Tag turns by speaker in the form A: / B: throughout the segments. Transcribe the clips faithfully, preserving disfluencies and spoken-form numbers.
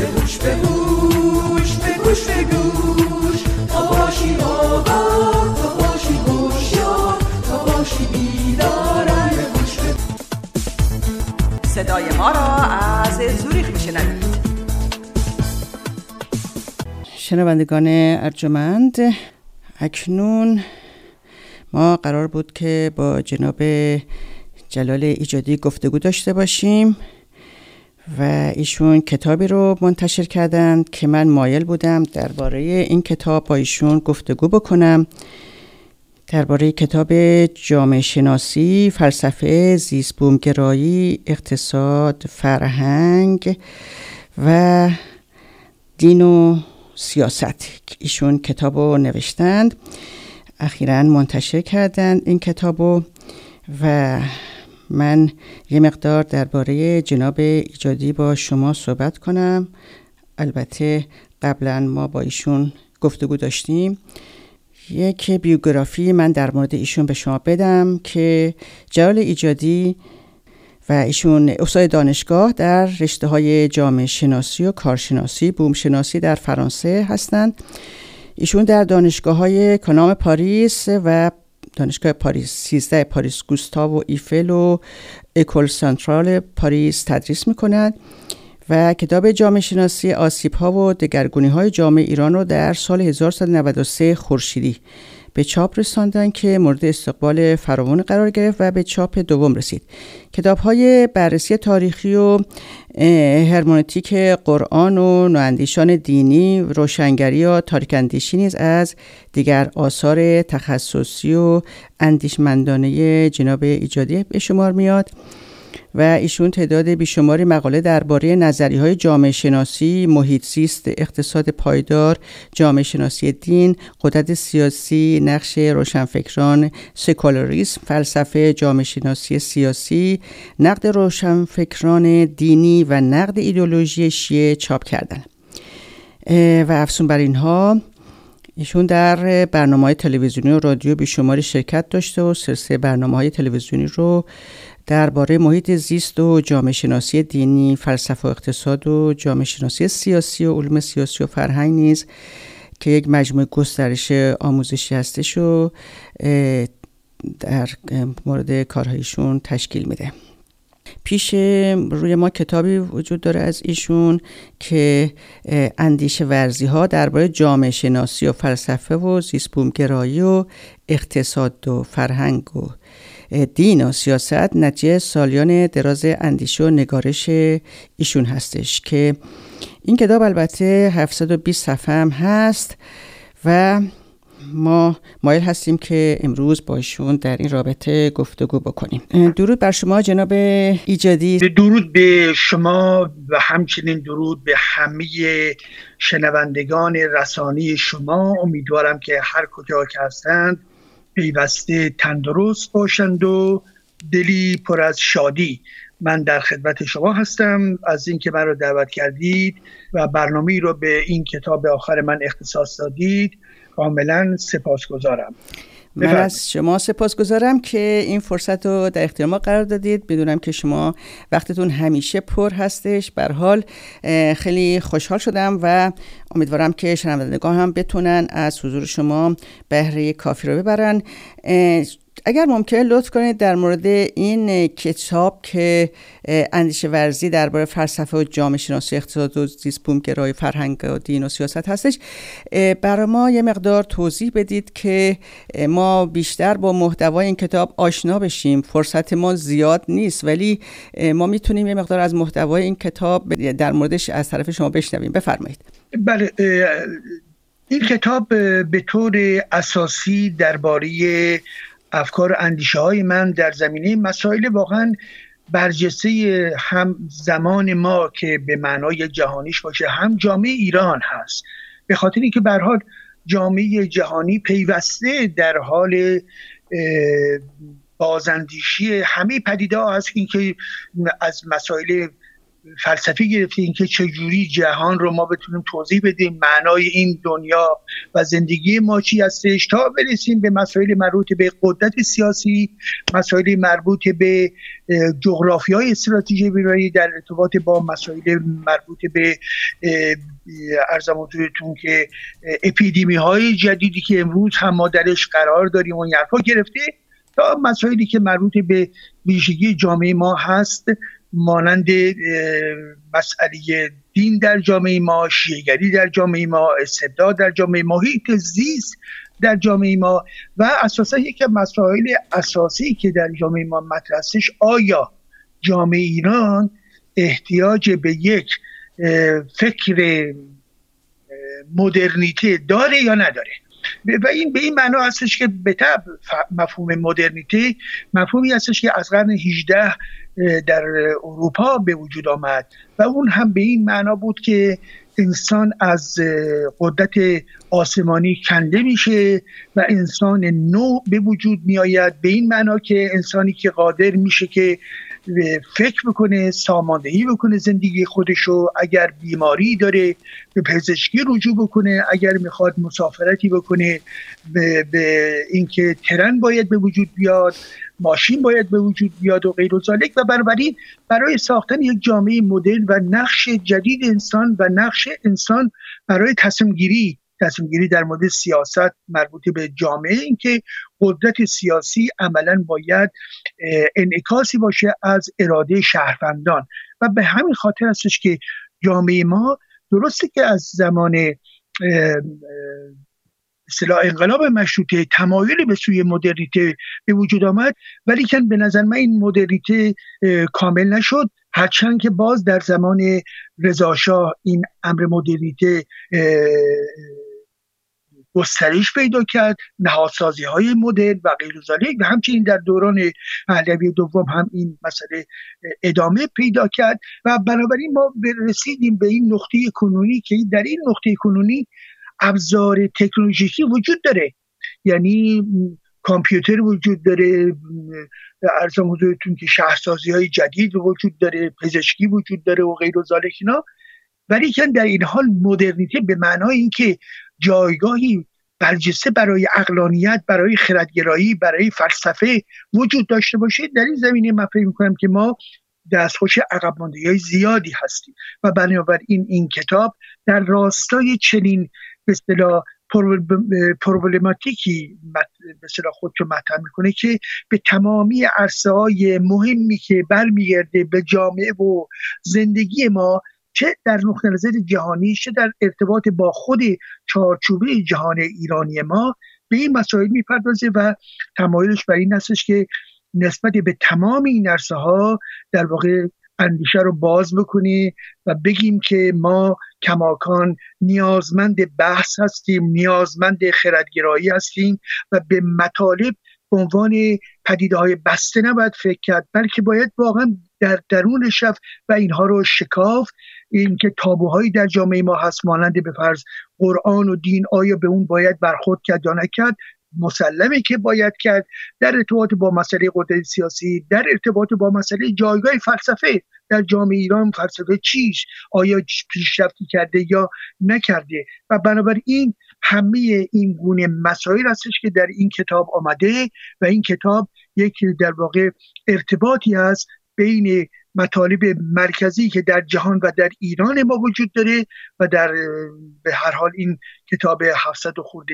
A: به گوش به گوش به گوش به گوش تا باشی آگاه تا باشی هوشیار تا باشی بیدار به گوش به
B: صدای ما را از زوریخ میشنوید.
C: شنوندگان ارجمند، اکنون ما قرار بود که با جناب جلال ایجادی گفتگو داشته باشیم و ایشون کتابی رو منتشر کردند که من مایل بودم درباره این کتاب با ایشون گفتگو بکنم، درباره کتاب جامعه شناسی، فلسفه، زیست بومگرایی، اقتصاد، فرهنگ و دین و سیاست. ایشون کتاب رو نوشتند، اخیراً منتشر کردند این کتاب رو و من یه مقدار درباره جناب ایجادی با شما صحبت کنم. البته قبلا ما با ایشون گفتگو داشتیم. یک بیوگرافی من در مورد ایشون به شما بدم که جلال ایجادی و ایشون استاد دانشگاه در رشته‌های جامعه شناسی و کارشناسی، بوم شناسی در فرانسه هستند. ایشون در دانشگاه‌های کنام پاریس و دانشگاه پاریس سیزده، پاریس گوستاو و ایفل و اکول سنترال پاریس تدریس می‌کنند و کتاب جامعه شناسی آسیب‌ها و دگرگونی‌های جامعه ایران رو در سال هزار و سیصد و نود و سه خورشیدی به چاپ رساندن که مورد استقبال فراوان قرار گرفت و به چاپ دوم رسید. کتاب‌های بررسی تاریخی و هرمنوتیک قرآن و نواندیشان دینی، روشنگری یا تاریک اندیشی نیز از دیگر آثار تخصصی و اندیشمندانه جناب ایجادی به شمار میاد و ایشون تعداد بیشماری مقاله درباره نظریه‌های جامعه شناسی، محیط زیست، اقتصاد پایدار، جامعه شناسی دین، قدرت سیاسی، نقش روشنفکران، سکولاریسم، فلسفه جامعه شناسی سیاسی، نقد روشنفکران دینی و نقد ایدئولوژی شیعه چاپ کردن. و افزون بر اینها ایشون در برنامه‌های تلویزیونی و رادیو بیشماری شرکت داشته و سلسله برنامه‌های تلویزیونی رو درباره محیط زیست و جامعه شناسی دینی، فلسفه و اقتصاد و جامعه شناسی سیاسی و علوم سیاسی و فرهنگ نیز که یک مجموعه گسترش آموزشی هستش و در مورد کارهایشون تشکیل میده. پیش روی ما کتابی وجود داره از ایشون که اندیشه ورزی ها درباره جامعه شناسی و فلسفه و زیست بومگرایی و اقتصاد و فرهنگ و دین و سیاست نتیجه سالیان دراز اندیشه و نگارش ایشون هستش که این کتاب البته هفتصد و بیست صفحه هم هست و ما مایل هستیم که امروز با ایشون در این رابطه گفتگو بکنیم. درود بر شما جناب ایجادی.
D: درود به شما و همچنین درود به همه شنوندگان رسانی شما. امیدوارم که هر کجا که هستند پیوسته تندرست باشند و دلی پر از شادی. من در خدمت شما هستم از اینکه من رو دعوت کردید و برنامه‌ای رو به این کتاب آخر من اختصاص دادید. کاملا سپاسگزارم.
C: من از شما سپاسگزارم که این فرصت رو در اختیار ما قرار دادید. بدونم که شما وقتتون همیشه پر هستش. به هر حال خیلی خوشحال شدم و امیدوارم که شنوندگان هم بتونن از حضور شما بهره کافی رو ببرن. اگر ممکن لطف کنید در مورد این کتاب که اندیشه ورزی درباره فلسفه و جامعه شناسی اقتصاد و زیست بومگرایی فرهنگ و دین و سیاست هستش برای ما یه مقدار توضیح بدید که ما بیشتر با محتوای این کتاب آشنا بشیم. فرصت ما زیاد نیست ولی ما میتونیم یه مقدار از محتوای این کتاب در موردش از طرف شما بشنویم. بفرمایید.
D: بله، این کتاب به طور اساسی درباره افکار و اندیشه های من در زمینه مسائل واقعا برجسته هم زمان ما که به معنای جهانیش باشه هم جامعه ایران هست. به خاطر اینکه به هر حال جامعه جهانی پیوسته در حال بازاندیشی همه پدیده ها هست، اینکه از مسائل فلسفی گرفتیم که چجوری جهان رو ما بتونیم توضیح بدیم، معنای این دنیا و زندگی ما چی هستش، تا برسیم به مسائل مربوط به قدرت سیاسی، مسائل مربوط به جغرافیای استراتژی برای در ارتباط با مسائل مربوط به عرضم حضورتون که اپیدمی های جدیدی که امروز هم ما درش قرار داریم و این حرفا گرفته، تا مسائلی که مربوط به ویژگی جامعه ما هست، مانند مسئله دین در جامعه ما، شیعه‌گری در جامعه ما، استبداد در جامعه ما، محیط زیست در جامعه ما و اساسا یک مسائل اساسی که در جامعه ما مطرح هستش، آیا جامعه ایران احتیاج به یک فکر مدرنیته داره یا نداره؟ و این به این معنا هستش که به طبع مفهوم مدرنیته مفهومی هستش که از قرن هجدهم در اروپا به وجود آمد و اون هم به این معنا بود که انسان از قدرت آسمانی کنده میشه و انسان نو به وجود میآید، به این معنا که انسانی که قادر میشه که فکر بکنه، ساماندهی بکنه زندگی خودشو، اگر بیماری داره به پزشکی رجوع بکنه، اگر میخواد مسافرتی بکنه به, به اینکه ترن باید به وجود بیاد، ماشین باید به وجود بیاد و غیر و ذالک. و بنابراین برای ساختن یک جامعه مدرن و نقش جدید انسان و نقش انسان برای تصمیم گیری تصمیم گیری در مورد سیاست مربوط به جامعه، این که قدرت سیاسی عملاً باید انعکاسی باشه از اراده شهروندان و به همین خاطر هستش که جامعه ما درسته که از زمان اصطلاح انقلاب مشروطه تمایلی به سوی مدرنیته به وجود آمد، ولی که به نظر من این مدرنیته کامل نشد، هرچند که باز در زمان رضا شاه این امر مدرنیته گسترش پیدا کرد، نهادسازی های مدرن و غیر ذالک، و همچنین در دوران پهلوی دوم هم این مسئله ادامه پیدا کرد و بنابراین ما رسیدیم به این نقطه کنونی که در این نقطه کنونی ابزار تکنولوژیکی وجود داره، یعنی کامپیوتر وجود داره، عرضم حضورتون که شهرسازی های جدید وجود داره، پزشکی وجود داره و غیر و ذالک اینا، ولی که در این حال مدرنیته به معنای اینکه جایگاهی برجسته برای عقلانیت، برای خردگرایی، برای فلسفه وجود داشته باشه، در این زمینه من فکر می‌کنم که ما دستخوش عقب ماندگی‌های زیادی هستیم و بنابراین این کتاب در راستای چنین به اصطلاح پروبلماتیکی به اصطلاح خودشو مطرح میکنه که به تمامی عرصه‌های مهمی که برمیگرده به جامعه و زندگی ما، چه در نقطه نظر جهانی چه در ارتباط با خود چارچوبه جهان ایرانی ما، به این مسائل میپردازه و تمایلش بر این هستش که نسبت به تمام این عرصه‌ها در واقع اندیشه رو باز بکنی و بگیم که ما کماکان نیازمند بحث هستیم، نیازمند خردگرایی هستیم و به مطالب به عنوان پدیده‌های بسته نباید فکر کرد، بلکه باید واقعا در درونش رفت و اینها رو شکافت. این که تابوهایی در جامعه ما هست مانند به فرض قرآن و دین، آیا به اون باید برخورد کرد یا نکرد؟ مسلمه که باید کرد. در ارتباط با مسئله قدرت سیاسی، در ارتباط با مسئله جایگاه فلسفه در جامعه ایران، فلسفه چیست؟ آیا پیشرفتی کرده یا نکرده؟ و بنابراین همه این گونه مسائل هستش که در این کتاب آمده و این کتاب یک در واقع ارتباطی هست بین مطالب مرکزی که در جهان و در ایران ما وجود داره و در به هر حال این کتاب هفتصد و خورده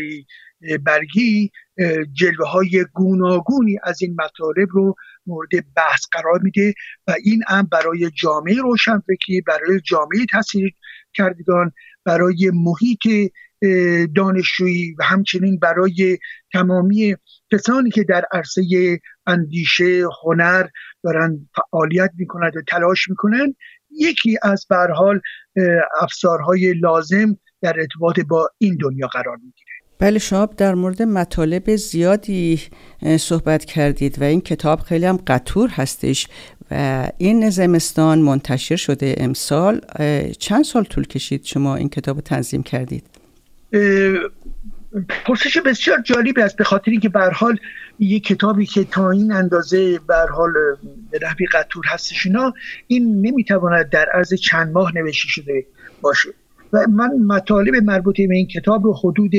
D: برگی جلوه های گوناگونی از این مطالب رو مورد بحث قرار میده و این هم برای جامعه روشنفکری، برای جامعه تحصیل کردگان، برای محیط دانشجویی و همچنین برای تمامی کسانی که در عرصه اندیشه، هنر دارن فعالیت میکنند و تلاش میکنند، یکی از به هر حال افزارهای لازم در ارتباط با این دنیا قرار میگیره.
C: بله، شما در مورد مطالب زیادی صحبت کردید و این کتاب خیلی هم قطور هستش و این زمستان منتشر شده امسال. چند سال طول کشید شما این کتاب رو تنظیم کردید؟
D: پرسش بسیار جالبی است، به خاطر اینکه به هر حال یک کتابی که تا این اندازه به هر حال به نحوی قطور هستش اینا، این نمیتواند در عرض چند ماه نوشته شده باشه و من مطالب مربوط به این کتاب رو حدود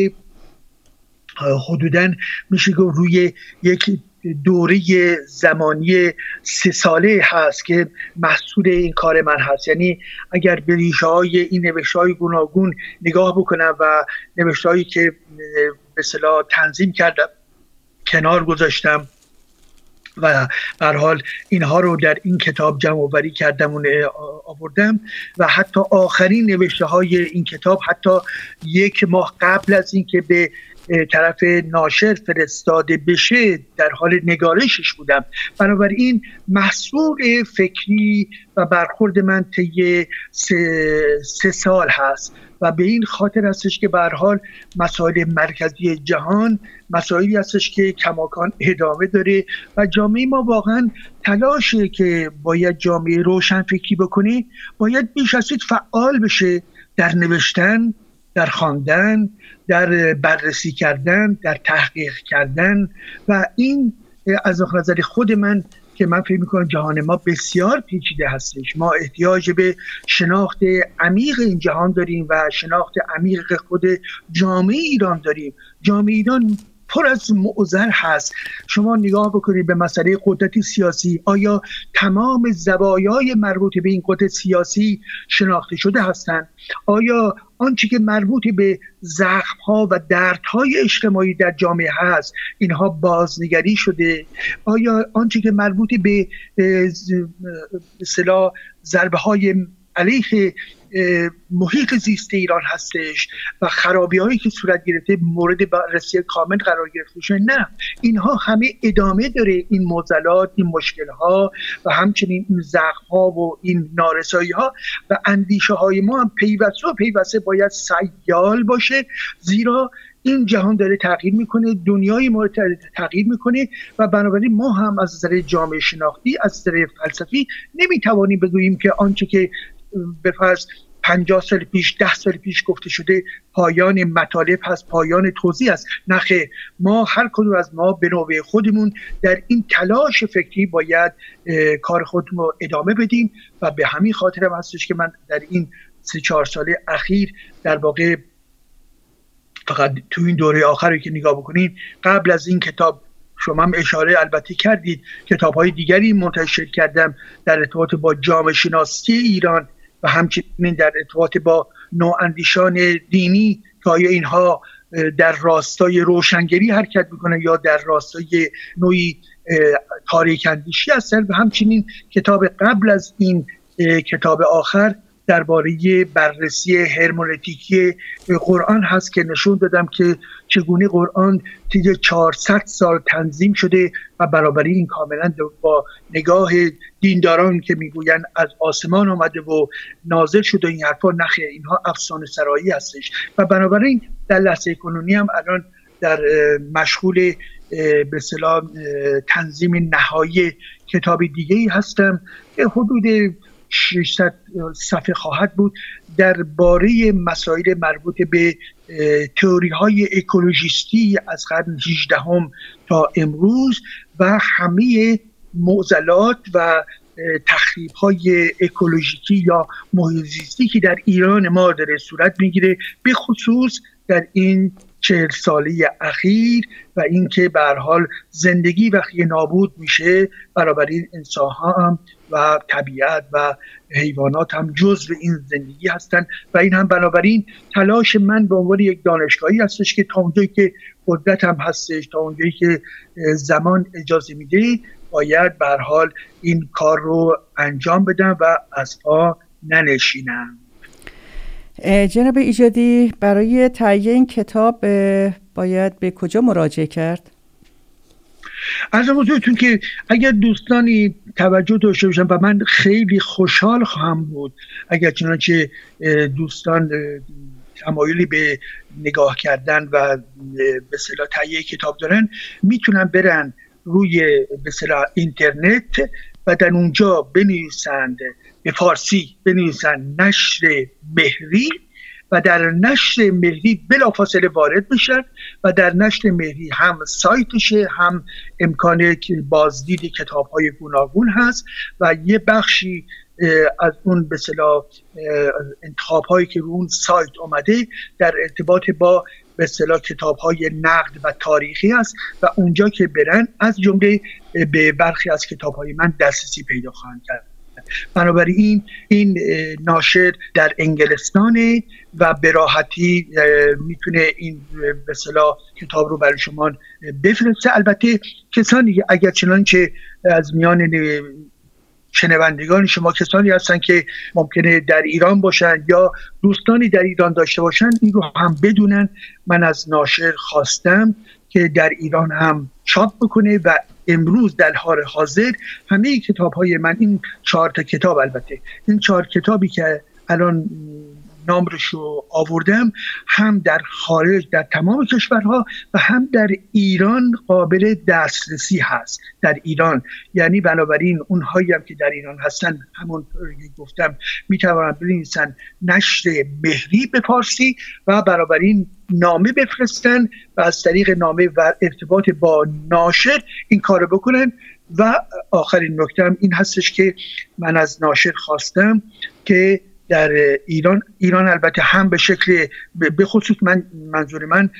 D: حدوداً میشه گفت روی یک دوره زمانی سه ساله هست که محصول این کار من هست. یعنی اگر به ریشه های این نوشته های گوناگون نگاه بکنم و نوشته هایی که به اصطلاح تنظیم کردم کنار گذاشتم و به هر حال اینها رو در این کتاب جمع آوری کردم و آوردم و حتی آخرین نوشته های این کتاب حتی یک ماه قبل از اینکه به طرف ناشر فرستاده بشه در حال نگارشش بودم. بنابراین محصول فکری و برخورد من طی سه, سه سال هست و به این خاطر هستش که به هر حال مسائل مرکزی جهان مسائلی هستش که کماکان ادامه داره و جامعه ما واقعا تلاشه که باید جامعه روشن فکری بکنه، باید بیش از حد فعال بشه در نوشتن، در خواندن، در بررسی کردن، در تحقیق کردن و این از نظر خود من که من فکر می‌کنم جهان ما بسیار پیچیده هستش. ما احتیاج به شناخت عمیق این جهان داریم و شناخت عمیق خود جامعه ایران داریم. جامعه ایران پر از معضل هست. شما نگاه بکنید به مسئله قدرت سیاسی، آیا تمام زوایای مربوط به این قدرت سیاسی شناخته شده هستند؟ آیا آنچه که مربوط به زخم‌ها و دردهای اجتماعی در جامعه هست اینها بازنگری شده؟ آیا آنچه که مربوط به اصطلاح ضربه‌های علیه محیط زیست ایران هستش و خرابی هایی که صورت گرفته مورد بررسی کامل قرار گرفته شده؟ نه، اینها همه ادامه داره، این معضلات، این مشکل ها و همچنین این زخم ها و این نارسایی ها و اندیشه های ما هم پیوسته و پیوسته باید سیال باشه، زیرا این جهان داره تغییر میکنه، دنیای ما تغییر میکنه و بنابراین ما هم از نظر جامعه شناختی، از نظر فلسفی نمیتوانیم بگوییم که آنچه که به فرض پنجاه سال پیش، ده سال پیش گفته شده پایان مطالب هست، پایان توضیح است. نخیر، ما هر کدوم از ما به نوبه خودمون در این تلاش فکری باید کار خودمون رو ادامه بدیم و به همین خاطر هم هستش که من در این سه چهار سال اخیر در واقع فقط تو این دوره آخری که نگاه بکنین، قبل از این کتاب شما هم اشاره البته کردید کتاب‌های دیگری منتشر کردم در ارتباط با جامعه شناسی ایران و همچنین در ارتباط با نواندیشان دینی که آیا اینها در راستای روشنگری حرکت میکنن یا در راستای نوعی تاریک اندیشی هستن و همچنین کتاب قبل از این کتاب آخر درباره بررسی هرمنوتیکی قرآن هست که نشون دادم که چگونه قرآن طی چهارصد سال تنظیم شده و برابری این کاملا با نگاه دینداران که میگوین از آسمان آمده و نازل شده این حرفا، نخیر، اینها افسانه سرایی هستش و بنابراین در لحظه کنونی هم الان در مشغول به اصطلاح تنظیم نهایی کتاب دیگه‌ای هستم که حدود ششصد صفحه خواهد بود درباره مسائل مربوط به تئوری های اکولوژیستی از قرن هجدهم تا امروز و همه معضلات و تخریب های اکولوژیکی یا محیط زیستی که در ایران ما داره صورت میگیره، به خصوص در این چهل ساله اخیر و اینکه به هر حال زندگی وقتی نابود میشه بنابراین انسان ها هم و طبیعت و حیوانات هم جزو این زندگی هستن و این هم بنابراین تلاش من به عنوان یک دانشگاهی هستش که تا اونجایی که قدرت هم هستش، تا اونجایی که زمان اجازه میده باید به هر حال این کار رو انجام بدم و از پا ننشینم.
C: جناب ایجادی، برای تهیه این کتاب باید به کجا مراجعه کرد؟
D: از حضورتون که اگر دوستانی توجه داشته باشن و من خیلی خوشحال خواهم بود اگر چنانچه دوستان تمایلی به نگاه کردن و به اصطلاح تهیه کتاب دارن، میتونن برن روی به اصطلاح اینترنت و در اونجا بنویسند به فارسی بنویسند نشر مهری و در نشر مهری بلافاصله وارد بشن و در نشر مهری هم سایتشه، هم امکان بازدید کتاب‌های گوناگون هست و یه بخشی از اون به اصطلاح انتخاب‌هایی که رو اون سایت اومده در ارتباط با به اصطلاح کتاب‌های نقد و تاریخی است و اونجا که برن از جمله به برخی از کتاب‌های من دسترسی پیدا خواهند کرد. بنابراین این ناشر در انگلستانه و به راحتی میتونه این به اصطلاح کتاب رو برای شما بفرسته. البته کسانی اگر چنانچه از میان شنوندگان شما کسانی هستن که ممکنه در ایران باشن یا دوستانی در ایران داشته باشن، این رو هم بدونن. من از ناشر خواستم که در ایران هم چاپ بکنه و امروز در حال حاضر همه کتاب‌های من، این چهار تا کتاب، البته این چهار کتابی که الان نامرشو آوردم، هم در خارج در تمام کشورها و هم در ایران قابل دسترسی هست. در ایران یعنی بنابراین اونهایی هم که در ایران هستن، همون گفتم میتونن بنویسن نشر مهری به فارسی و بنابراین نامه بفرستن و از طریق نامه و ارتباط با ناشر این کارو بکنن. و آخرین نکته هم این هستش که من از ناشر خواستم که در ایران ایران البته هم به شکل به خصوص من منظور من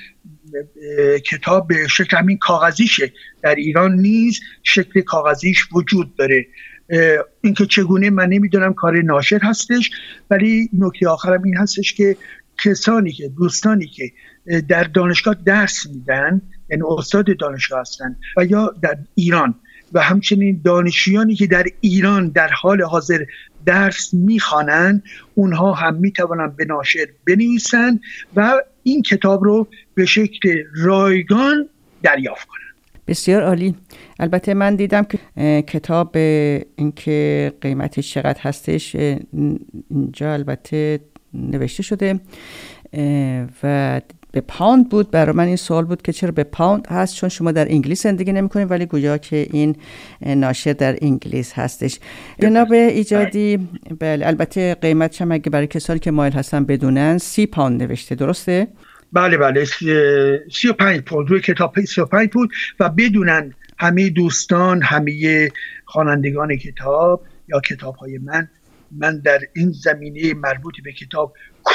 D: کتاب به شکل همین کاغذیشه، در ایران نیز شکل کاغذیش وجود داره. اینکه چگونه من نمیدونم، کار ناشر هستش. ولی نکته آخرم این هستش که کسانی که دوستانی که در دانشگاه درس میدن، یعنی استاد دانشگاه هستن و یا در ایران و همچنین دانشجویانی که در ایران در حال حاضر درس میخوانند، اونها هم میتوانند به ناشر بنویسن و این کتاب رو به شکل رایگان دریافت کنند.
C: بسیار عالی. البته من دیدم که کتاب اینکه قیمتش چقدر هستش اینجا البته نوشته شده و به پاوند بود. برای من این سوال بود که چرا به پاوند هست، چون شما در انگلیس زندگی نمی‌کنید ولی گویا که این ناشر در انگلیس هستش. جناب ایجادی، بله البته قیمتش هم اگه برای کسانی که مایل هستن بدونن سی پاوند نوشته، درسته؟
D: بله بله سی و پنج پوند روی کتاب سی و پنج پوند و بدونن همه دوستان، همه خوانندگان کتاب یا کتاب‌های من، من در این زمینه مربوط به کتاب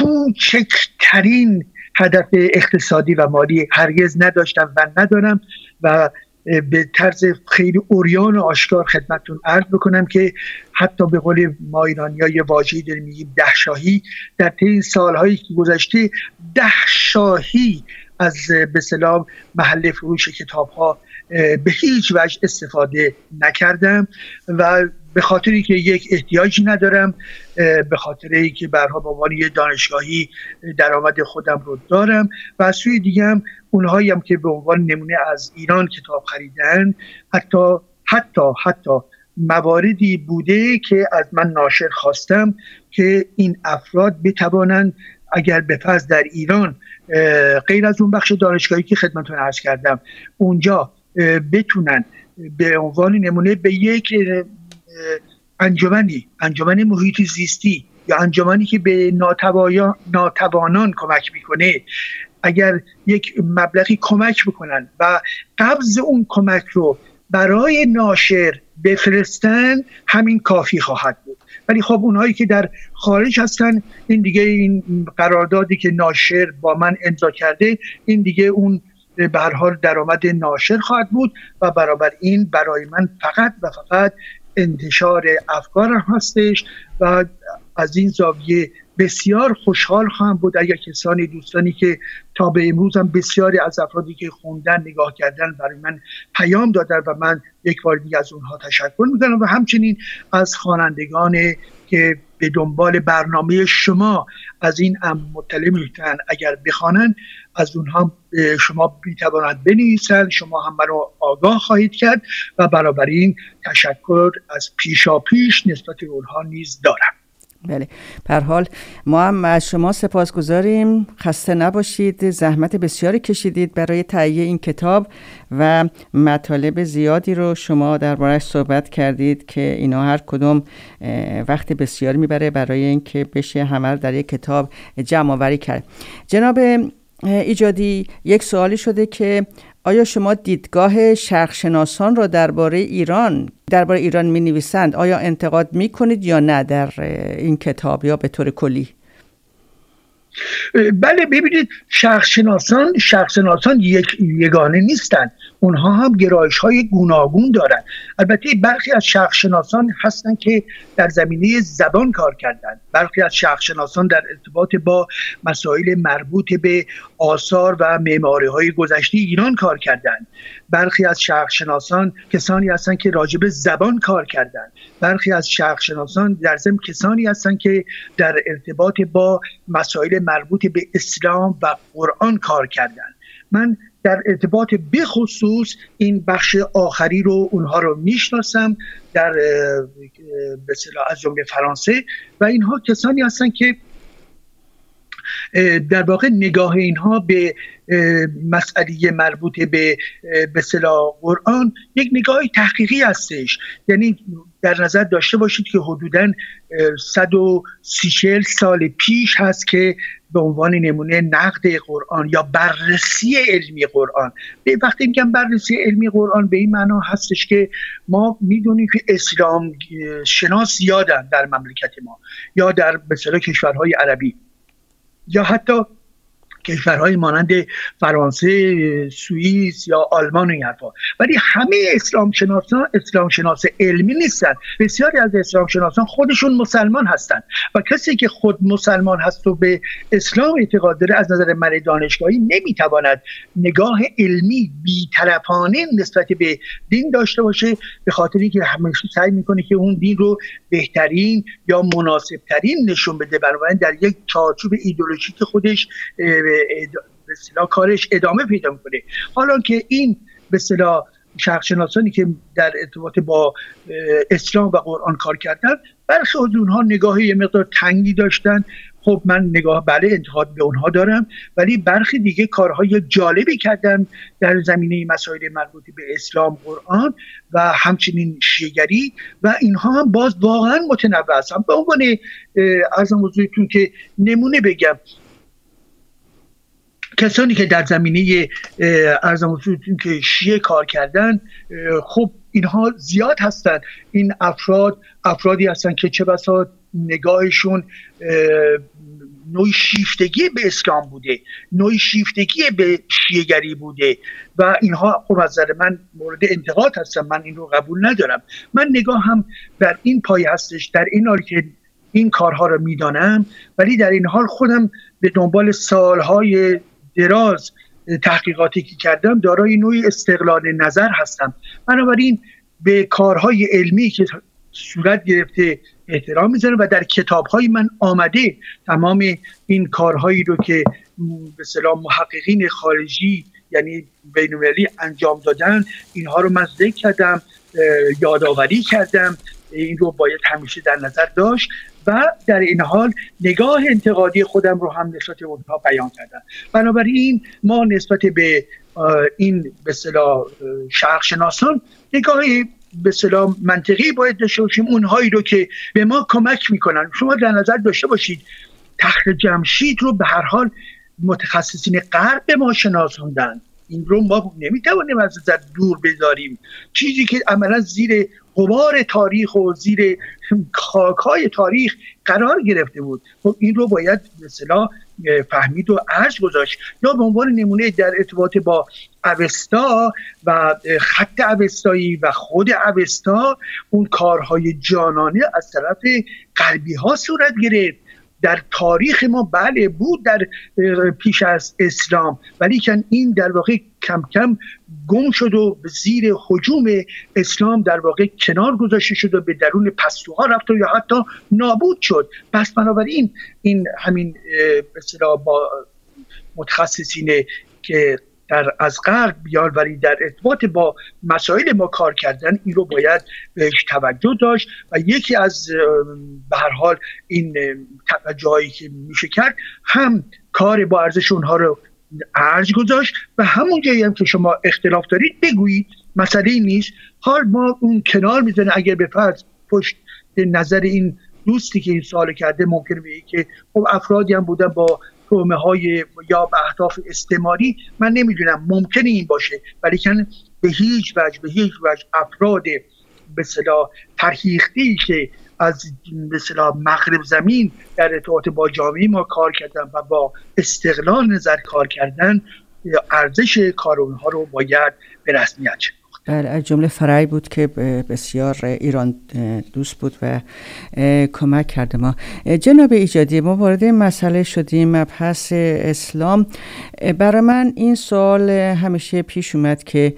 D: کوچکترین هدف اقتصادی و مالی هرگز نداشتم و ندارم و به طرز خیلی عریان و آشکار خدمتتون عرض بکنم که حتی به قول ما ایرانی‌ها یه واژه‌ای داریم میگیم ده شاهی. در طی سال‌هایی که گذشته ده شاهی از به اصطلاح محل فروش کتاب‌ها به هیچ وجه استفاده نکردم و به خاطری که یک احتیاجی ندارم، به خاطری که به هر حال به عنوان یک دانشگاهی درآمد خودم رو دارم و از سوی دیگه هم اونهایی هم که به عنوان نمونه از ایران کتاب خریدن، حتی حتی حتی مواردی بوده که از من ناشر خواستم که این افراد بتوانند اگر به فرض در ایران غیر از اون بخش دانشگاهی که خدمتتون عرض کردم اونجا بتونن به عنوان نمونه به یک انجمنی انجمن محیط زیستی یا انجمنی که به ناتوانان کمک میکنه اگر یک مبلغی کمک بکنن و قبض اون کمک رو برای ناشر بفرستن، همین کافی خواهد بود. ولی خب اونهایی که در خارج هستن، این دیگه این قراردادی که ناشر با من امضا کرده، این دیگه اون به هر حال درآمد ناشر خواهد بود و برابر این برای من فقط و فقط انتشار افکار هستش و از این زاویه بسیار خوشحال خواهم بود اگر کسانی دوستانی که تا به امروز هم بسیاری از افرادی که خوندن نگاه کردن برای من پیام دادن و من یک بار دیگه از اونها تشکر میکنم و همچنین از خوانندگان که به دنبال برنامه شما از این امر مطلع میشن اگر بخوانن، از اونها شما میتوانند بنویسن، شما هم منو آگاه خواهید کرد و برابر این تشکر از پیشا پیش نسبت به اونها نیز دارم.
C: بله، به هر حال ما هم از شما سپاسگزاریم. خسته نباشید، زحمت بسیاری کشیدید برای تهیه این کتاب و مطالب زیادی رو شما درباره‌اش صحبت کردید که اینا هر کدوم وقت بسیاری میبره برای اینکه بشه همه رو در یک کتاب جمع آوری کرد. جناب ایجادی، یک سوالی شده که آیا شما دیدگاه شرقشناسان را درباره ایران درباره ایران می نویسند آیا انتقاد می کنید یا نه در این کتاب یا به طور کلی؟
D: بله، ببینید، شرقشناسان شرقشناسان یک یگانه نیستند. اونها هم گرایش های گوناگون دارند. البته برخی از شرقشناسان هستند که در زمینه زبان کار کردند، برخی از شرقشناسان در ارتباط با مسائل مربوط به آثار و معماری های گذشته ایران کار کردند، برخی از شرقشناسان کسانی هستند که راجع به زبان کار کردند، برخی از شرقشناسان در ضمن کسانی هستند که در ارتباط با مسائل مربوط به اسلام و قرآن کار کردند. من در ارتباط بخصوص این بخش آخری رو اونها رو میشناسم، در به اصطلاح از جمله فرانسه، و اینها کسانی هستن که در واقع نگاه اینها به مسئله مربوط به به اصطلاح قرآن یک نگاه تحقیقی هستش. یعنی در نظر داشته باشید که حدوداً صد و سی سال پیش هست که به عنوان نمونه نقد قرآن یا بررسی علمی قرآن، به وقتی میگم بررسی علمی قرآن به این معنا هستش که ما میدونیم که اسلام شناس زیادن در مملکت ما یا در مثلا کشورهای عربی یا حتی کشورهای مانند فرانسه، سوئیس یا آلمان و این حرفا، ولی همه اسلام شناسان اسلام شناس علمی نیستن. بسیاری از اسلام شناسان خودشون مسلمان هستند و کسی که خود مسلمان هست و به اسلام اعتقاد داره از نظر من دانشگاهی نمیتواند نگاه علمی بی‌طرفانه نسبت به دین داشته باشه، به خاطر اینکه همیشه سعی میکنه که اون دین رو بهترین یا مناسبترین نشون بده، بنابراین در یک چارچوب ایدئولوژیک خودش به اصطلاح کارش ادامه پیدا میکنه. حالا که این به اصطلاح شرقشناسانی که در ارتباط با اسلام و قرآن کار کردن، برخی از اونها نگاهی یه مقدار تنگی داشتن. خب من نگاه بله انتقاد به اونها دارم، ولی برخی دیگه کارهای جالبی کردن در زمینه مسائل مربوط به اسلام، قرآن و همچنین شیعه‌گری و اینها هم باز واقعا متنوع هستن. به عنوان عرضم حضورتون که نمونه بگم، کسانی که در زمینه ارزم حضورتون که شیعه کار کردن، خب اینها زیاد هستند. این افراد افرادی هستند که چه بسا نگاهشون نوعی شیفتگی به اسلام بوده، نوعی شیفتگی به شیعه‌گری بوده و اینها خب از نظر من مورد انتقاد هستن. من این رو قبول ندارم. من نگاه هم در این پای هستش، در این حال که این کارها رو میدانم، ولی در این حال خودم به دنبال سالهای دراز تحقیقاتی که کردم دارای نوعی استقلال نظر هستم. بنابراین به کارهای علمی که صورت گرفته احترام میذارم و در کتابهای من آمده تمام این کارهایی رو که به اصطلاح محققین خارجی یعنی بین‌المللی انجام دادن، اینها رو من ذکر کردم، یادآوری کردم. این رو باید همیشه در نظر داشت و در این حال نگاه انتقادی خودم رو هم نسبت به اونها بیان کردم. بنابراین ما نسبت به این به اصطلاح شرقشناسان نگاه به اصطلاح منطقی باید داشته باشیم، اونهایی رو که به ما کمک میکنن. شما در نظر داشته باشید تخت جمشید رو به هر حال متخصصین غرب به ما شناسوندن، این رو ما نمیتوانیم از نظر دور بذاریم. چیزی که عملا زیر غبار تاریخ و زیر خاک‌های تاریخ قرار گرفته بود، خب این رو باید به اصطلاح فهمید و ارج گذاشت. یا به عنوان نمونه در ارتباط با اوستا و خط اوستایی و خود اوستا، اون کارهای جانانه از طرف غربی ها صورت گرفت. در تاریخ ما بله بود در پیش از اسلام، ولی که این در واقع کم کم گم شد و به زیر هجوم اسلام در واقع کنار گذاشته شد و به درون پستوها رفت و یا حتی نابود شد. پس بنابراین این همین به اصطلاح با متخصصین که در از غرب بیان ولی در ارتباط با مسائل ما کار کردن، این رو باید بهش توجه داشت و یکی از به هر حال این توجهایی که میشه کرد هم کار با ارزش اونها رو ارج گذاشت و همون جایی هم که شما اختلاف دارید بگویید، مسئله نیست. حال ما اون کنار میزنه اگر به فرض پشت نظر این دوستی که این سوال کرده ممکنه بگه که خب افرادی هم بودن با تومه های یا به اهداف استعماری، من نمیدونم ممکنه این باشه، ولی که به هیچ وجه به هیچ وجه افراد به اصطلاح فرهیخته که از به اصطلاح مغرب زمین در ارتباط با جامعه ما کار کردن و با استقلال نظر کار کردن، ارزش کار اونها رو باید به رسمیت شناخت.
C: بله، از جمله فرعی بود که بسیار ایران دوست بود و کمک کرده ما. جناب ایجادی، ما وارد مسئله شدیم مبحث اسلام. برای من این سوال همیشه پیش اومد که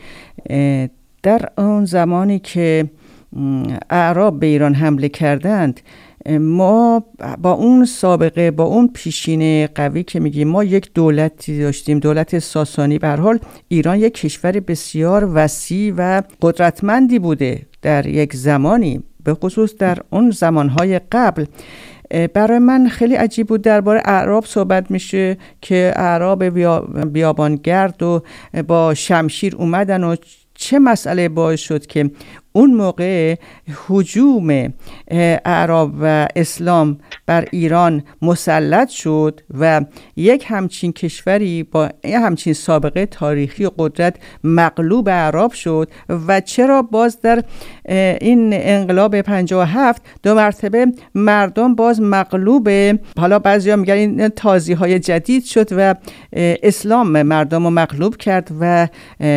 C: در اون زمانی که اعراب به ایران حمله کردند، ما با اون سابقه، با اون پیشینه قوی که میگیم ما یک دولتی داشتیم، دولت ساسانی، به هر حال ایران یک کشور بسیار وسیع و قدرتمندی بوده در یک زمانی، به خصوص در اون زمانهای قبل. برای من خیلی عجیب بود درباره اعراب صحبت میشه که اعراب بیابانگرد و با شمشیر اومدن و چه مسئله باعث شد که اون موقع هجوم اعراب و اسلام بر ایران مسلط شد و یک همچین کشوری با همچین سابقه تاریخی و قدرت مغلوب اعراب شد و چرا باز در این انقلاب پنجاه و هفت دو مرتبه مردم باز مغلوب، حالا بعضیا میگن این تازی‌های جدید شد و اسلام مردم رو مغلوب کرد و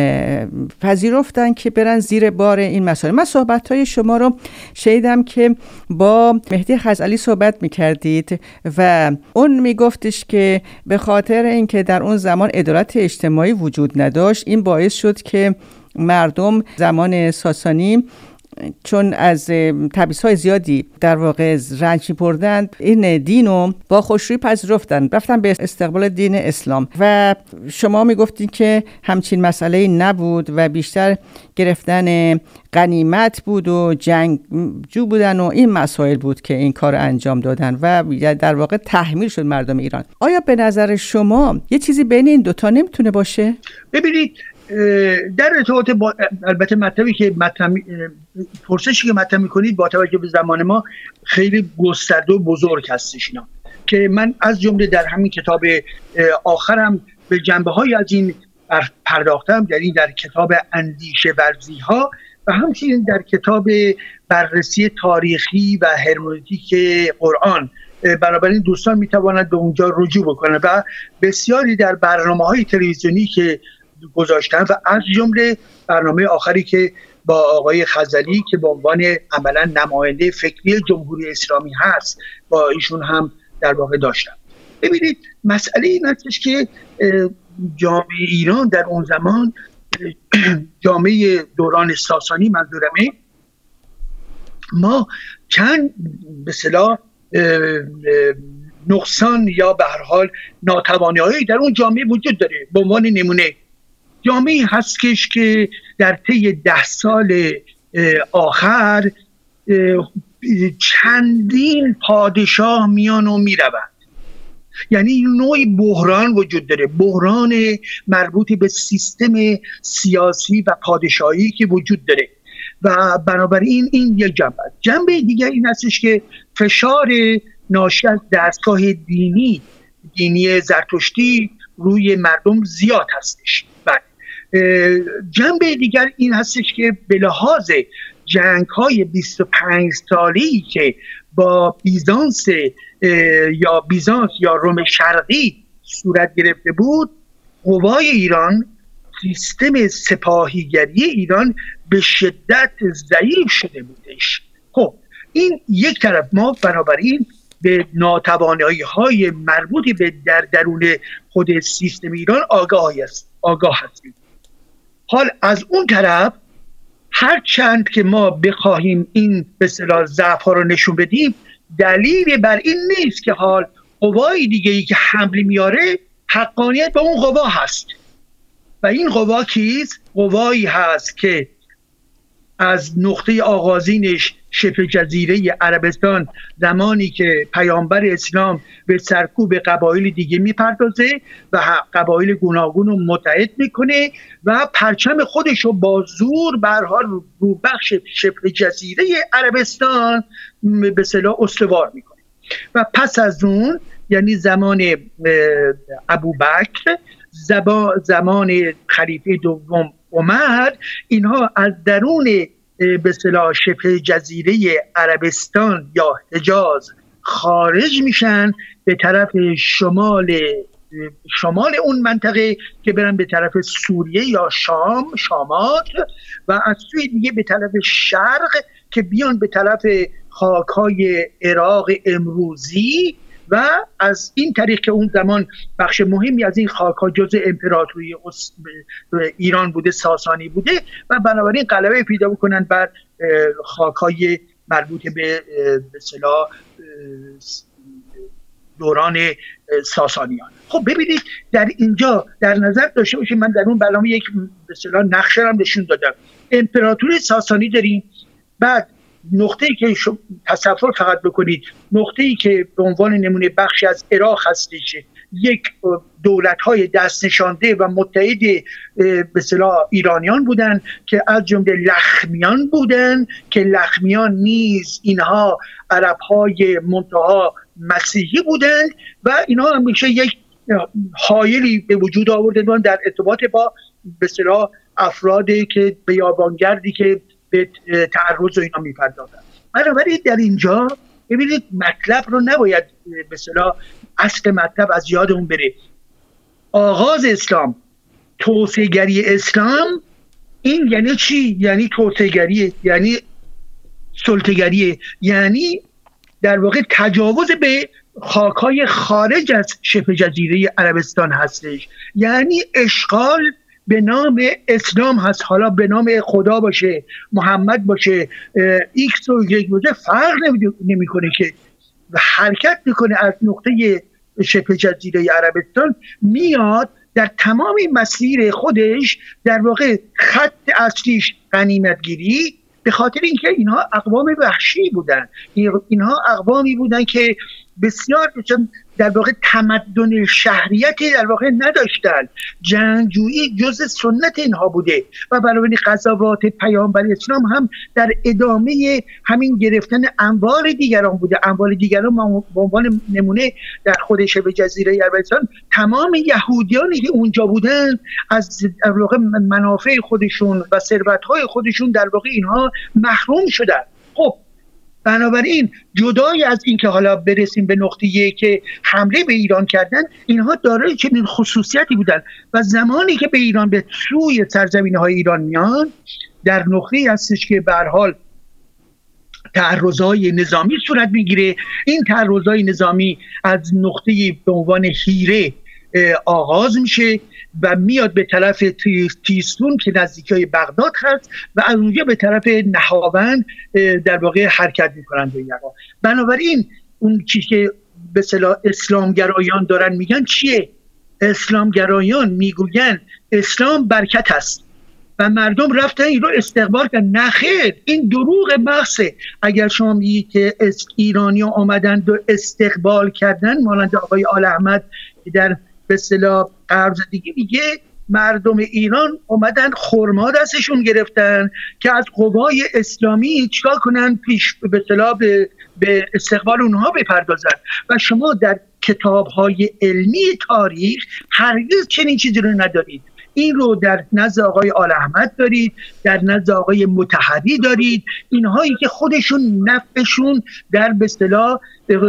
C: پذیرفتن که برن زیر بار این مسائل. من صحبت‌های شما رو شنیدم که با مهدی خزعلی صحبت می‌کردید و اون میگفتش که به خاطر اینکه در اون زمان عدالت اجتماعی وجود نداشت، این باعث شد که مردم زمان ساسانی چون از تبعیض‌های زیادی در واقع رنج بردند، این دینو با خوشرویی پذیرفتن، رفتن به استقبال دین اسلام و شما میگفتین که همچین مسئله نبود و بیشتر گرفتن غنیمت بود و جنگجو بودن و این مسائل بود که این کار انجام دادن و در واقع تحمیل شد مردم ایران. آیا به نظر شما یه چیزی بین این دوتا نمیتونه باشه؟
D: ببینید، در ارتباط با البته مطلبی که مطلب پرسشی که مطرح می‌کنید با توجه به زمان ما خیلی گسترده و بزرگ هستش اینا که من از جمله در همین کتاب آخرم به جنبه‌های از این پرداختم، در این در کتاب اندیشه ورزی‌ها و همچنین در کتاب بررسی تاریخی و هرمنوتیک قرآن. بنابراین دوستان میتوانند به اونجا رجوع بکنند و بسیاری در برنامه‌های تلویزیونی که گذاشتن و از جمله برنامه آخری که با آقای خزعلی که به عنوان عملا نماینده فکری جمهوری اسلامی هست با ایشون هم در واقع داشتم. ببینید، مسئله این هستش که جامعه ایران در اون زمان، جامعه دوران ساسانی منظورمه، ما چند به اصطلاح نقصان یا به هر حال ناتوانی‌هایی در اون جامعه وجود داره. به عنوان نمونه جامعه هستش که در طی ده سال آخر چندین پادشاه میان و میروند، یعنی نوعی بحران وجود داره، بحران مربوط به سیستم سیاسی و پادشاهی که وجود داره و بنابراین این یک جنبه. جنبه دیگر این هستش که فشار ناشی از دستگاه دینی دینی زرتشتی روی مردم زیاد هستش. بعد جنبه دیگر این هستش که به لحاظ جنگ‌های بیست و پنج ساله‌ای که با بیزانس یا بیزانس یا روم شرقی صورت گرفته بود، قوای ایران، سیستم سپاهیگری ایران به شدت ضعیف شده بودش. خب این یک طرف، ما بنابراین به ناتوانی‌های مربوط به در درون خود سیستم ایران آگاه است آگاه هستیم. حال از اون طرف هر چند که ما بخواهیم این به اصطلاح ضعف‌ها رو نشون بدیم، دلیل بر این نیست که حال قوای دیگه‌ای که حمله میاره حقانیت به اون قوا هست. و این قوا کیست؟ قوایی هست که از نقطه آغازینش شبه جزیره عربستان، زمانی که پیامبر اسلام به سرکوب قبایل دیگه میپردازه و قبایل گوناگون رو متحد میکنه و پرچم خودش رو با زور به هر حال رو بخش شبه جزیره عربستان به اصطلاح استوار میکنه. و پس از اون یعنی زمان ابوبکر، زمان خلیفه دوم عمر، اینها از درون به اصطلاح شبه جزیره عربستان یا حجاز خارج میشن به طرف شمال شمال اون منطقه که برن به طرف سوریه یا شام شامات، و از سوی دیگه به طرف شرق که بیان به طرف خاک‌های عراق امروزی، و از این طریق که اون زمان بخش مهمی از این خاک‌ها جزء امپراتوری ایران بوده، ساسانی بوده، و بنابراین غلبه پیدا بکنن بر خاک‌های مربوط به به اصطلاح دوران ساسانیان. خب ببینید در اینجا در نظر داشته باشید، من در اون برنامه یک به اصطلاح نقشه هم نشون دادم. امپراتوری ساسانی داریم، بعد نقطه‌ای که تصور فقط بکنید، نقطه‌ای که به عنوان نمونه بخشی از عراق هستش، یک دولت‌های دست نشانده و متحد به اصطلاح ایرانیان بودن که از جمله لخمیان بودن که لخمیان نیز اینها عرب‌های منتها مسیحی بودند و اینها همیشه یک حایلی به وجود آوردن در ارتباط با به اصطلاح افرادی که بیابانگردی که به تعرض و اینا میپردازن. بنابراین در اینجا ببینید مطلب رو نباید به اصطلاح اصل مطلب از یادمون بره. آغاز اسلام، توسعه‌گری اسلام، این یعنی چی؟ یعنی توسعه‌گری، یعنی سلطه‌گری، یعنی در واقع تجاوز به خاک‌های خارج از شبه جزیره عربستان هستش، یعنی اشغال به نام اسلام هست. حالا به نام خدا باشه، محمد باشه، ایکس و یک باشه، فرق نمیکنه که حرکت میکنه از نقطه شبه جزیره عربستان، میاد در تمام مسیر خودش در واقع خط اصلیش غنیمتگیری، به خاطر اینکه اینها اقوام وحشی بودن، اینها اقوامی بودن که بسیار در واقع تمدن شهریتی در واقع نداشتن، جنگجویی جز سنت اینها بوده و بنابراین غزوات پیامبر اسلام هم در ادامه همین گرفتن اموال دیگران بوده. اموال دیگران به عنوان نمونه در خود شبه جزیره عربستان تمام یهودیانی که اونجا بودن از در واقع منافع خودشون و ثروت‌های خودشون در واقع اینها محروم شدن. خب بنابراین جدای از این که حالا برسیم به نقطه‌ای که حمله به ایران کردن، اینها دارای چنین خصوصیتی بودن و زمانی که به ایران به سوی سرزمین‌های ایران میان، در نقطه‌ای هستش که به هر حال تعرض‌های نظامی صورت میگیره. این تعرض‌های نظامی از نقطه‌ای به عنوان هیره آغاز میشه و میاد به طرف تیستون که نزدیکی بغداد هست و از اونجا به طرف نهاوند در واقع حرکت میکنن به یقا. بنابراین اون چیزی که به اصطلاح اسلامگرایان دارن میگن چیه؟ اسلامگرایان میگوین اسلام برکت است و مردم رفتن این رو استقبال کردن. نه خیر، این دروغ محضه. اگر شما میگید که ایرانی ها آمدن و استقبال کردن، مانند آقای آل احمد در به اصطلاح قرض دیگه میگه مردم ایران اومدن خرما دستشون گرفتن که از قوای اسلامی چیکار کنن، پیش به اصطلاح به, به استقبال اونها بپردازن. و شما در کتاب‌های علمی تاریخ هرگز چنین چیزی رو ندارید. این رو در نزد آقای آل احمد دارید، در نزد آقای مطهری دارید، اینهایی که خودشون نفعشون در به اصطلاح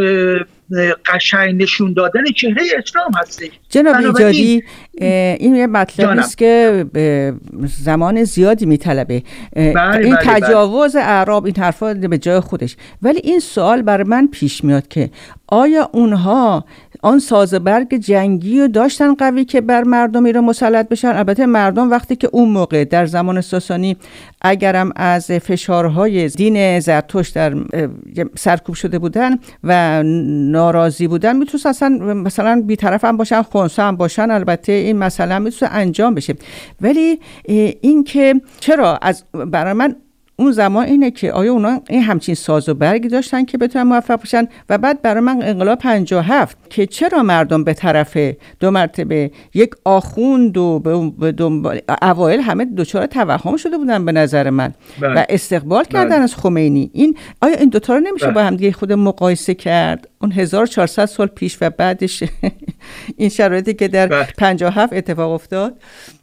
D: قشنگ نشون دادن چهره اسلام هست.
C: جناب ایجادی، این یه مطلبی است که زمان زیادی میطلبه.
D: بله
C: این
D: بله
C: تجاوز اعراب، این حرفا به جای خودش، ولی این سوال برای من پیش میاد که آیا اونها آن ساز برگ جنگی رو داشتن قوی که بر مردم ایران مسلط بشن. البته مردم وقتی که اون موقع در زمان ساسانی اگرم از فشارهای دین زرتشت در سرکوب شده بودن و ناراضی بودن، میتونست اصلا مثلا بی‌طرف هم باشن، خنثی هم باشن، البته این مسئله هم میتونه انجام بشه. ولی این که چرا از برای من اون زمان اینه که آیا اونا این همچین ساز و برگی داشتن که بتونن موفق بشن؟ و بعد برای من انقلاب پنجاه و هفت که چرا مردم به طرف دو مرتبه یک آخوند و به دنبال اوایل همه دچار توهم شده بودن به نظر من بله. و استقبال کردن بله. از خمینی. این آیا این دوتا رو نمیشه بله. با هم دیگه خود مقایسه کرد؟ اون هزار و چهارصد سال پیش و بعدش این شرایطی که در بله. پنجاه و هفت اتفاق افتاد.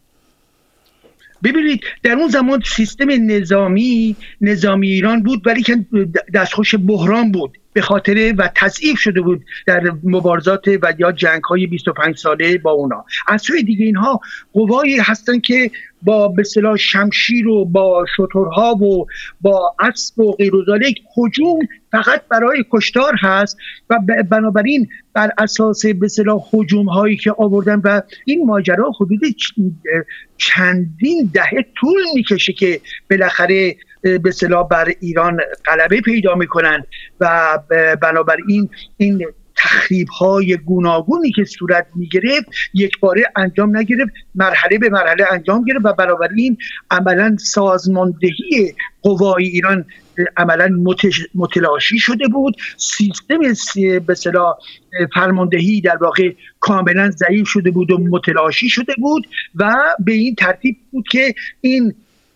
D: ببینید در اون زمان سیستم نظامی نظامی ایران بود، ولی که دستخوش بحران بود به خاطر و تضعیف شده بود در مبارزات و یا جنگ‌های بیست و پنج ساله با اونا. از سوی دیگه اینها قوایی هستن که با به اصطلاح شمشیر و با شترها و با اسب و غیر و ذالک هجوم فقط برای کشتار هست و بنابراین بر اساس به اصطلاح هجوم هایی که آوردن و این ماجرا حدود چندین دهه طول میکشه که بالاخره به اصطلاح بر ایران غلبه پیدا میکنن و بنابراین این تخریب های گوناگونی که صورت میگرفت یک باره انجام نگرفت، مرحله به مرحله انجام گرفت و بنابراین عملا سازماندهی قوای ایران عملا متلاشی شده بود. سیستم به اصطلاح فرماندهی در واقع کاملا ضعیف شده بود و متلاشی شده بود و به این ترتیب بود که این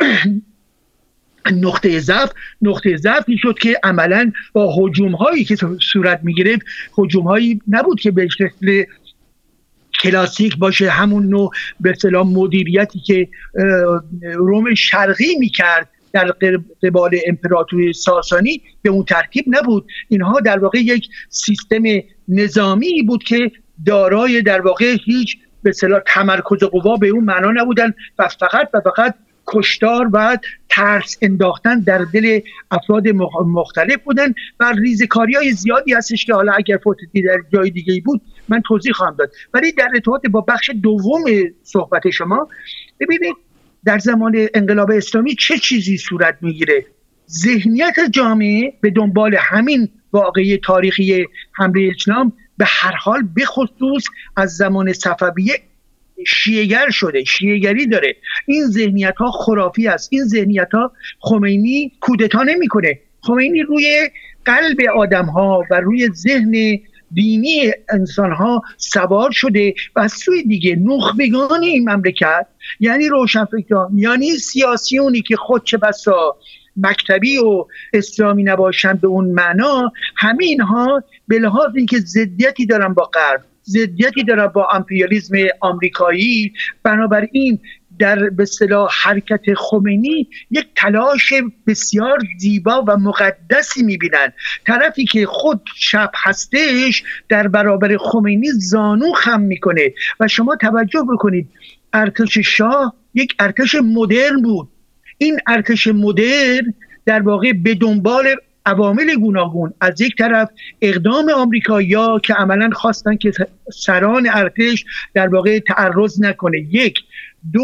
D: نقطه ضعف نقطه ضعفی شد که عملا با هجوم هایی که صورت میگرفت، هجوم هایی نبود که به شکل کلاسیک باشه، همون نوع به اصطلاح مدیریتی که روم شرقی میکرد در قبال امپراتوری ساسانی به اون ترتیب نبود. اینها در واقع یک سیستم نظامی بود که دارای در واقع هیچ به اصطلاح تمرکز قوا به اون معنا نبودن و فقط و فقط کشتار و ترس انداختن در دل افراد مختلف بودن و ریزکاری های زیادی هستش که حالا اگر فرصتی در جای دیگه بود من توضیح خواهم داد. ولی در ارتباط با بخش دوم صحبت شما، ببینید در زمان انقلاب اسلامی چه چیزی صورت میگیره؟ ذهنیت جامعه به دنبال همین واقعه تاریخی حمله اسلام به هر حال به خصوص از زمان صفویه شیعه‌گر شده، شیعه‌گری داره. این ذهنیت ها خرافی است. این ذهنیت ها خمینی کودتا نمیکنه. خمینی روی قلب آدم ها و روی ذهن دینی انسان ها سوار شده و از سوی دیگه نخبگان این مملکت، یعنی روشنفکران، یعنی سیاسیونی که خود چه بسا مکتبی و اسلامی نباشن به اون معنا، همه اینها به لحاظ اینکه ضدیتی دارن با غرب، ضدیتی دارن با امپریالیسم آمریکایی، بنابراین در به اصطلاح حرکت خمینی یک تلاش بسیار زیبا و مقدسی میبینن. طرفی که خود چپ هستش در برابر خمینی زانو خم میکنه و شما توجه بکنید ارتش شاه یک ارتش مدرن بود. این ارتش مدرن در واقع به دنبال عوامل گوناگون، از یک طرف اقدام آمریکایی‌ها که عملاً خواستن که سران ارتش در واقع تعرض نکنه، یک دو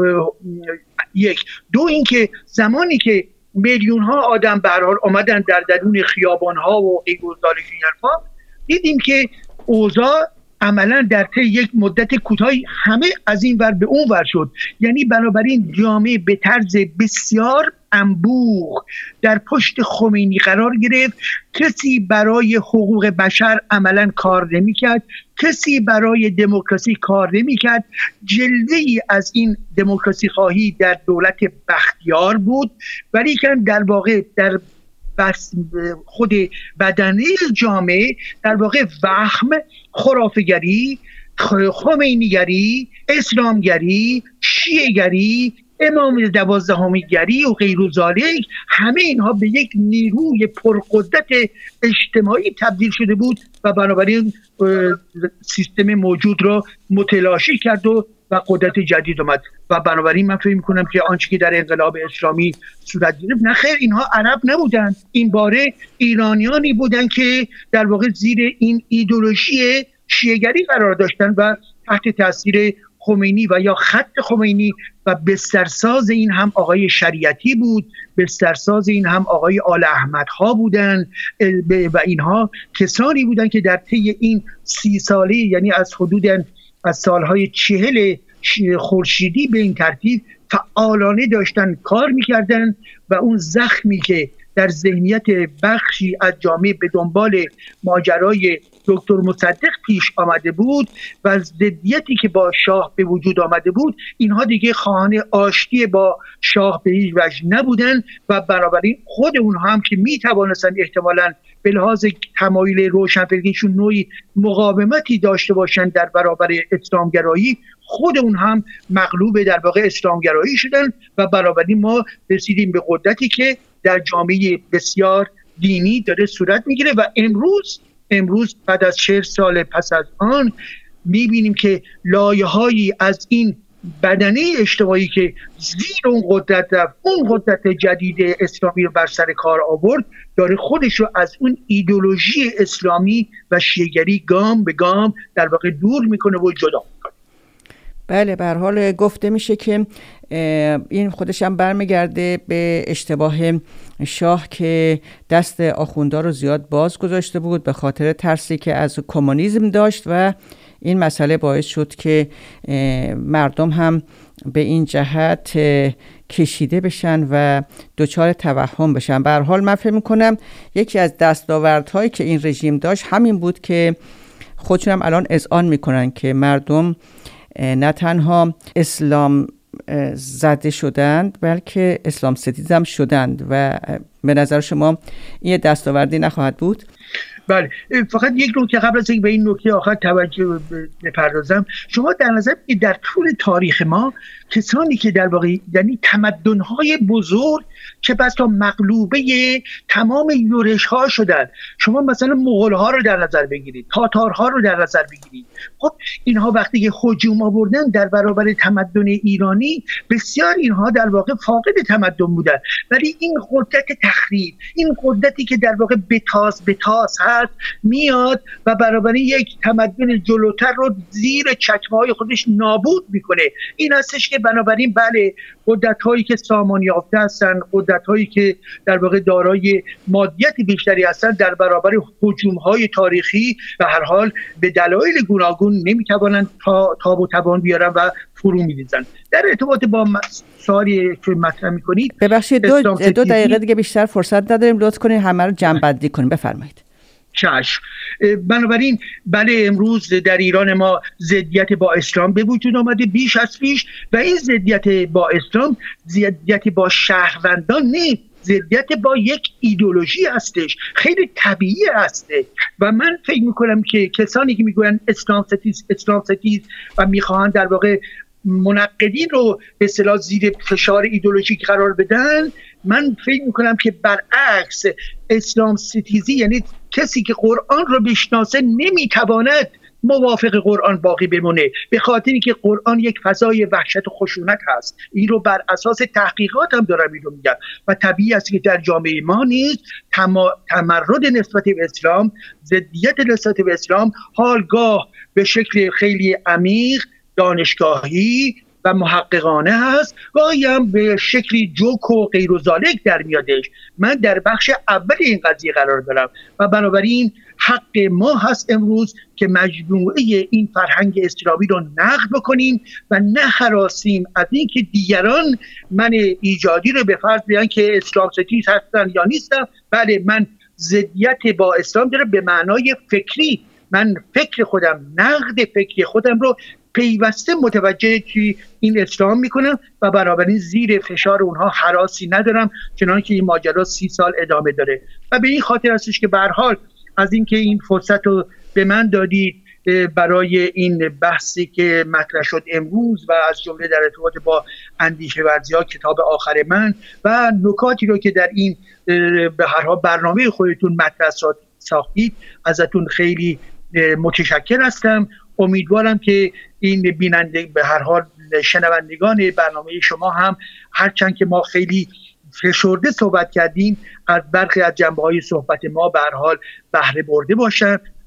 D: یک دو اینکه زمانی که میلیون ها آدم به هر حال اومدن در درون خیابان ها و ایگوزار حرفا، دیدیم که اوضاع عملا در طی یک مدت کوتاهی همه از این ور به اون ور شد. یعنی بنابراین جامعه به طرز بسیار انبوه در پشت خمینی قرار گرفت. کسی برای حقوق بشر عملا کار نمی کرد، کسی برای دموکراسی کار نمی کرد. جلوه‌ای از این دموکراسی خواهی در دولت بختیار بود، ولی که در واقع در بس خود بدنه جامعه در واقع وهم، خرافه‌گری، خمینیگری، اسلامگری، شیعه‌گری، امام دوازدهمی گری و غیر ذالک، همه اینها به یک نیروی پرقدرت اجتماعی تبدیل شده بود و بنابراین سیستم موجود را متلاشی کرد و و قدرت جدید اومد. و بنابراین من فکر می‌کنم که آنچه که در انقلاب اسلامی صورت گرفت، نه خیر اینها عرب نبودن، این باره ایرانیانی بودن که در واقع زیر این ایدئولوژی شیعه‌گری قرار داشتن و تحت تاثیر خمینی و یا خط خمینی و بسترساز این هم آقای شریعتی بود، بسترساز این هم آقای آل احمدها بودن و اینها کسانی بودن که در طی این سی ساله، یعنی از حدود از سالهای چهل خورشیدی به این ترتیب فعالانه داشتن کار میکردن و اون زخمی که در ذهنیت بخشی از جامعه به دنبال ماجرای دکتر مصدق پیش آمده بود و ضدیتی که با شاه به وجود آمده بود، اینها دیگه خواهان آشتی با شاه به هیچ وجه نبودن و بنابراین خود اونها هم که میتوانستن احتمالاً به لحاظ تمایل روشنفکریشون نوعی مقاومتی داشته باشن در برابر اسلامگرایی، خود اون هم مغلوب در واقع اسلامگرایی شدن و بنابراین ما رسیدیم به قدرتی که در جامعه بسیار دینی داره صورت میگیره و امروز امروز بعد از چهل سال پس از آن میبینیم که لایه‌هایی از این بدنه اجتماعی که زیر اون قدرت رفت، اون قدرت جدید اسلامی رو بر سر کار آورد، داره خودش رو از اون ایدئولوژی اسلامی و شیعه‌گری گام به گام در واقع دور میکنه و جدا میکنه.
C: بله، به هر حال گفته میشه که این خودش هم برمیگرده به اشتباه شاه که دست آخوندا رو زیاد باز گذاشته بود به خاطر ترسی که از کمونیسم داشت و این مسئله باعث شد که مردم هم به این جهت کشیده بشن و دچار توهم بشن. به هر حال من فکر می‌کنم یکی از دستاوردهایی که این رژیم داشت همین بود که خودشون هم الان اذعان میکنن که مردم نه تنها اسلام زده شدند بلکه اسلام ستیز هم شدند و به نظر شما این دستاوردی نخواهد بود؟
D: بله، فقط یک نکته قبل از اینکه به این نکته آخر توجه بپردازم، شما در نظر بگیرید در طول تاریخ ما کسانی که در واقع یعنی تمدن‌های بزرگ که بس تا مغلوبه تمام یورش‌ها شدن، شما مثلا مغول‌ها رو در نظر بگیرید، تاتارها رو در نظر بگیرید، خب اینها وقتی که هجوم آوردن در برابر تمدن ایرانی، بسیار اینها در واقع فاقد تمدن بودن، ولی این قدرت تخریب، این قدرتی که در واقع بتاز بتاز هست میاد و برابر یک تمدن جلوتر رو زیر چکمه‌های خودش نابود میکنه. این هستش که بنابراین بله، قدرت‌هایی که سامان یافته هستن، قدرت‌هایی که در واقع دارای مادیت بیشتری هستن، در برابر هجوم‌های تاریخی به هر حال به دلایل گوناگون نمی‌توانند تا تاب و توان بیارن و فرو می‌ریزن. در ارتباط با سوالی که مطرح می‌کنید،
C: ببخشید دو, دو دقیقه دیگه بیشتر فرصت نداریم، لطف کنید همه رو جمع‌بندی کنیم. بفرمایید.
D: چشم. بنابراین بله، امروز در ایران ما ضدیت با اسلام به وجود آمده بیش از پیش و این ضدیت با اسلام ضدیت با شهروندان نیست، ضدیت با یک ایدئولوژی هستش، خیلی طبیعی هسته و من فکر میکنم که کسانی که میگوین اسلام ستیز اسلام ستیز و میخواهند در واقع منقدین رو به اصطلاح زیر فشار ایدئولوژیک قرار بدن، من فکر میکنم که برعکس اسلام ستیزی یعنی کسی که قرآن رو بشناسه نمیتواند موافق قرآن باقی بمونه، به خاطر اینکه قرآن یک فضای وحشت و خشونت هست. این رو بر اساس تحقیقات هم دارم این رو میگم و طبیعی است که در جامعه ما نیست تمرد نسبت به اسلام، ضدیت نسبت به اسلام حالگاه به شکل خیلی عمیق دانشگاهی و محققانه هست، گاهی هم به شکلی جوک و غیر و ذالک در میادش. من در بخش اول این قضیه قرار دارم و بنابراین حق ما هست امروز که مجموعه این فرهنگ اسلامی رو نقد بکنیم و نه هراسیم از این که دیگران من ایجادی رو به فرض بیان که اسلام ستیز هستن یا نیستن. بله، من ضدیت با اسلام داره به معنای فکری، من فکر خودم، نقد فکری خودم رو پیوسته متوجه که این اسلام میکنم و بنابراین زیر فشار اونها هراسی ندارم، چنانکه این ماجرا سی سال ادامه داره و به این خاطر هستش که به هر حال از اینکه این فرصت رو به من دادید برای این بحثی که مطرح شد امروز و از جمله در ارتباط با اندیشه ورزی‌ها کتاب آخر من و نکاتی رو که در این به هر حال برنامه خودتون مطرح ساختید، ازتون خیلی متشکر هستم. امیدوارم که این بیننده به هر حال شنوندگان برنامه شما هم هرچند که ما خیلی فشرده صحبت کردیم از برخی از جنبه‌های صحبت ما به هر حال بهره برده باشن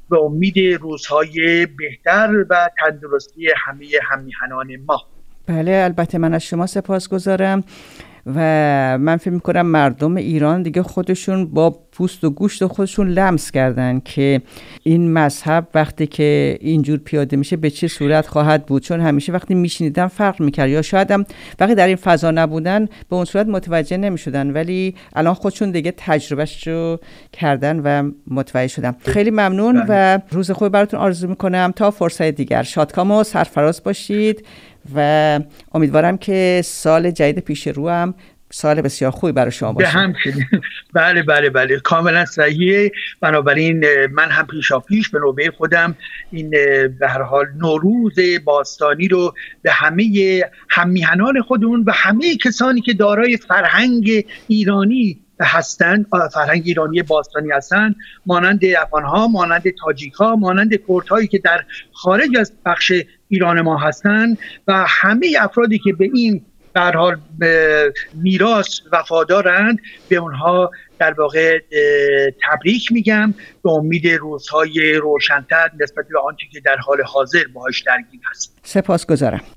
D: به امید روزهای بهتر و تندرستی همه هم‌میهنان ما.
C: بله البته من از شما سپاسگزارم و من فکر می‌کنم مردم ایران دیگه خودشون با پوست و گوشت خودشون لمس کردن که این مذهب وقتی که اینجور پیاده میشه به چه صورت خواهد بود، چون همیشه وقتی میشنیدن فرق میکرد یا شاید هم وقتی در این فضا نبودن به اون صورت متوجه نمیشدن، ولی الان خودشون دیگه تجربهش رو کردن و متوجه شدن. خیلی ممنون و روز خوبی براتون آرزو میکنم. تا فرصت دیگر شادکام و سرفراز باشید و امیدوارم که سال جدید پیش رو هم سال بسیار خوبی برای شما باشه.
D: به همچنین. بله بله بله کاملا صحیحه. بنابراین من هم پیشا پیش به نوبه خودم این به هر حال نوروز باستانی رو به همه هم‌میهنان خودمون و همه کسانی که دارای فرهنگ ایرانی هستند، فرهنگ ایرانی باستانی هستند، مانند افغان‌ها، مانند تاجیک‌ها، مانند کردهایی که در خارج از بخش ایران ما هستند و همه افرادی که به این به هر حال میراث وفادارند، به اونها در واقع تبریک میگم به امید روزهای روشن‌تر نسبت به آنچه که در حال حاضر باهاش درگیر هست.
C: سپاسگزارم.